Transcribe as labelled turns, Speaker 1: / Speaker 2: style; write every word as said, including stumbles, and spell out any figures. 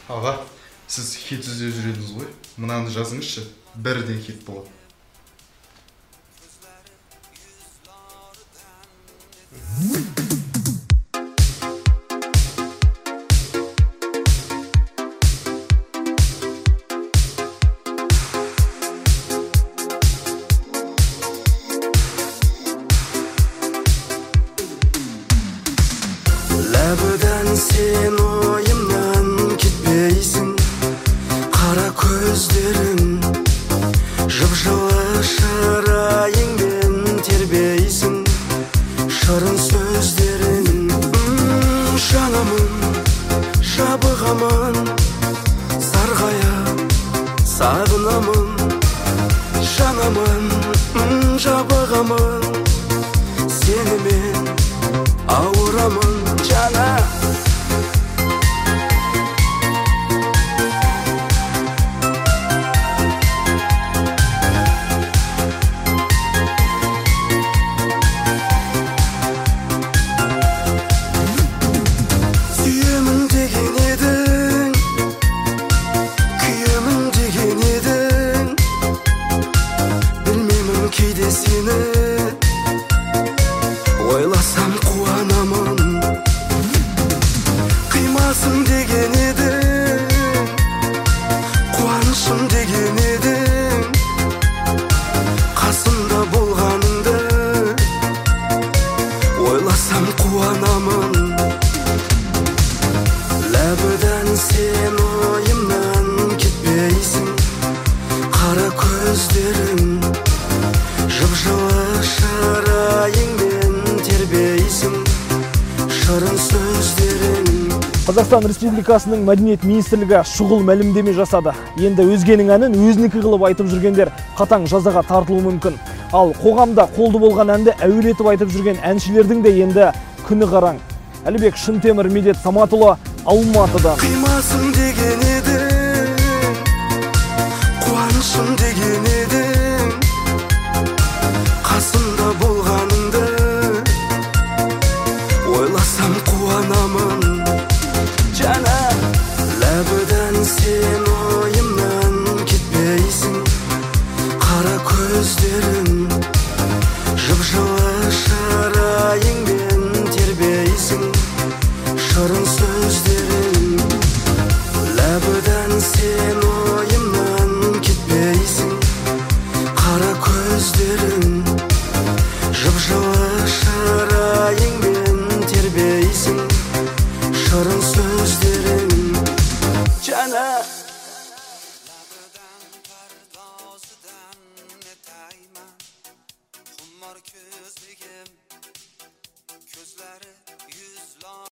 Speaker 1: Аға, сіз хит іздеп жүредіңіз ғой. Мынаны жазыңызшы, бірден хит болады.
Speaker 2: Ләбідан сен ойымнан кетпейсің, қара көздерің, жып-жылы шырайыңмен тербейсің, шырын сөздерің. М, жанымын, жабығамын, сарғая сағынамын. Жанымын, м, жабығамын, сенімен ауырамын жана. Сүйемін деген едің, күйемін деген едің, білмеймін кейде сені ойласам қуанамын. Қимасың деген едің, қуанышым деген едің, қасымда болғаныңды ойласам қуанамын. Ләбідан сен ойымнан кетпейсің, қара көздерің, жып-жылы шырайыңмен тербейсің, шырын сөздерің.
Speaker 3: Қазақстан Республикасының Мәдениет министрлігі шұғыл мәлімдеме жасады. Енді өзгенің әнін өзінікі қылып айтып жүргендер қатаң жазаға тартылуы мүмкін. Ал қоғамда қолды болған әнді әуелетіп айтып жүрген әншілердің де енді күні қараң. Әлібек Шынтемір, Медет Саматұлы, Алматыдан.
Speaker 2: Қимасың деген едің, қуанышым деген едің, қасымда болғаныңды ойласам қуанамын жана. Ләбідан сен ойымнан кетпейсің, қара көздерің, жып-жылы шырайыңмен тербейсің, шырын сөздерің. Ләбідан сен ойымнан кетпейсің, қара көздерің, жып-жылы шырайыңмен тербейсің, шырын сөздерің жана. Құмар көздеген көзлері